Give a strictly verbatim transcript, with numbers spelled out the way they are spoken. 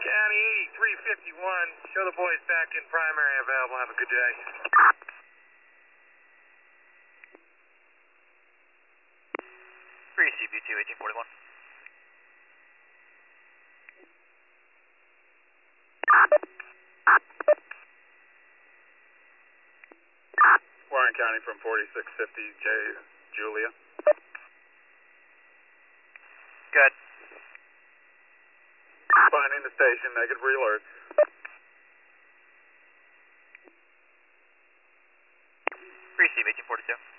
County eighty-three fifty-one. Show the boys back in primary available. Have a good day. three C B two eighteen forty-one. Warren County from forty-six fifty, J. Julia. Good. Finding the station, negative re-alert. three C B eighteen forty-two.